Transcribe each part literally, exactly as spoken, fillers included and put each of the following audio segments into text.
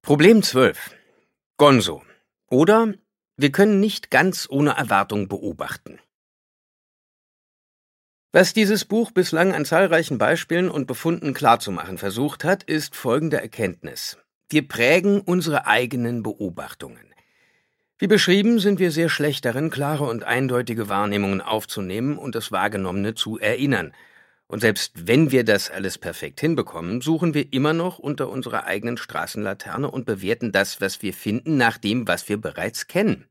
Problem zwölf. Gonzo. Oder wir können nicht ganz ohne Erwartung beobachten. Was dieses Buch bislang an zahlreichen Beispielen und Befunden klarzumachen versucht hat, ist folgende Erkenntnis. Wir prägen unsere eigenen Beobachtungen. Wie beschrieben, sind wir sehr schlecht darin, klare und eindeutige Wahrnehmungen aufzunehmen und das Wahrgenommene zu erinnern. Und selbst wenn wir das alles perfekt hinbekommen, suchen wir immer noch unter unserer eigenen Straßenlaterne und bewerten das, was wir finden, nach dem, was wir bereits kennen.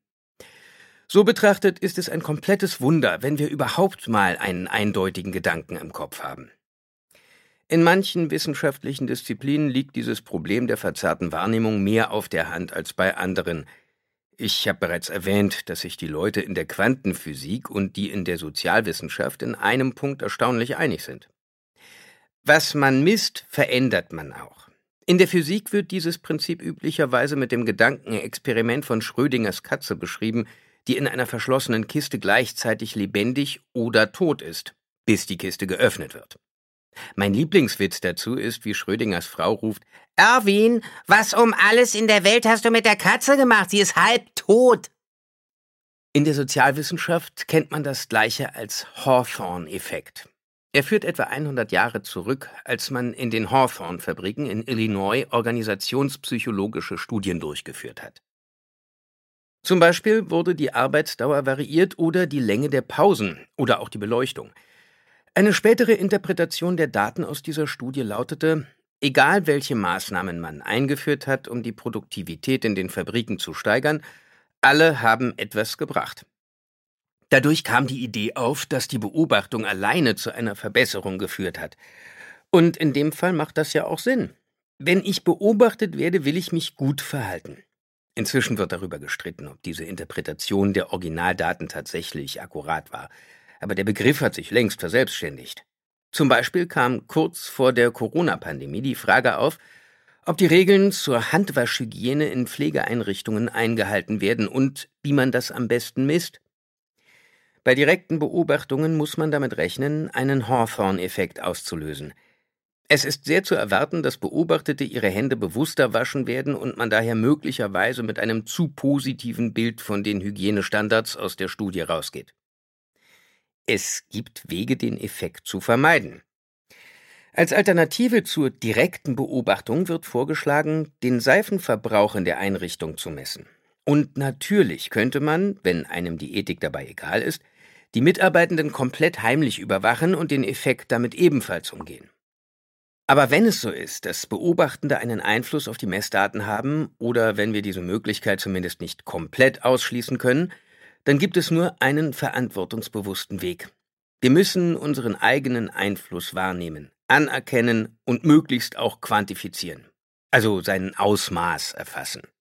So betrachtet ist es ein komplettes Wunder, wenn wir überhaupt mal einen eindeutigen Gedanken im Kopf haben. In manchen wissenschaftlichen Disziplinen liegt dieses Problem der verzerrten Wahrnehmung mehr auf der Hand als bei anderen. Ich habe bereits erwähnt, dass sich die Leute in der Quantenphysik und die in der Sozialwissenschaft in einem Punkt erstaunlich einig sind. Was man misst, verändert man auch. In der Physik wird dieses Prinzip üblicherweise mit dem Gedankenexperiment von Schrödingers Katze beschrieben, die in einer verschlossenen Kiste gleichzeitig lebendig oder tot ist, bis die Kiste geöffnet wird. Mein Lieblingswitz dazu ist, wie Schrödingers Frau ruft: »Erwin, was um alles in der Welt hast du mit der Katze gemacht? Sie ist halb tot!« In der Sozialwissenschaft kennt man das Gleiche als Hawthorne-Effekt. Er führt etwa hundert Jahre zurück, als man in den Hawthorne-Fabriken in Illinois organisationspsychologische Studien durchgeführt hat. Zum Beispiel wurde die Arbeitsdauer variiert oder die Länge der Pausen oder auch die Beleuchtung. Eine spätere Interpretation der Daten aus dieser Studie lautete: Egal welche Maßnahmen man eingeführt hat, um die Produktivität in den Fabriken zu steigern, alle haben etwas gebracht. Dadurch kam die Idee auf, dass die Beobachtung alleine zu einer Verbesserung geführt hat. Und in dem Fall macht das ja auch Sinn. Wenn ich beobachtet werde, will ich mich gut verhalten. Inzwischen wird darüber gestritten, ob diese Interpretation der Originaldaten tatsächlich akkurat war. Aber der Begriff hat sich längst verselbstständigt. Zum Beispiel kam kurz vor der Corona-Pandemie die Frage auf, ob die Regeln zur Handwaschhygiene in Pflegeeinrichtungen eingehalten werden und wie man das am besten misst. Bei direkten Beobachtungen muss man damit rechnen, einen Hawthorne-Effekt auszulösen. Es ist sehr zu erwarten, dass Beobachtete ihre Hände bewusster waschen werden und man daher möglicherweise mit einem zu positiven Bild von den Hygienestandards aus der Studie rausgeht. Es gibt Wege, den Effekt zu vermeiden. Als Alternative zur direkten Beobachtung wird vorgeschlagen, den Seifenverbrauch in der Einrichtung zu messen. Und natürlich könnte man, wenn einem die Ethik dabei egal ist, die Mitarbeitenden komplett heimlich überwachen und den Effekt damit ebenfalls umgehen. Aber wenn es so ist, dass Beobachtende einen Einfluss auf die Messdaten haben oder wenn wir diese Möglichkeit zumindest nicht komplett ausschließen können, dann gibt es nur einen verantwortungsbewussten Weg. Wir müssen unseren eigenen Einfluss wahrnehmen, anerkennen und möglichst auch quantifizieren, also sein Ausmaß erfassen.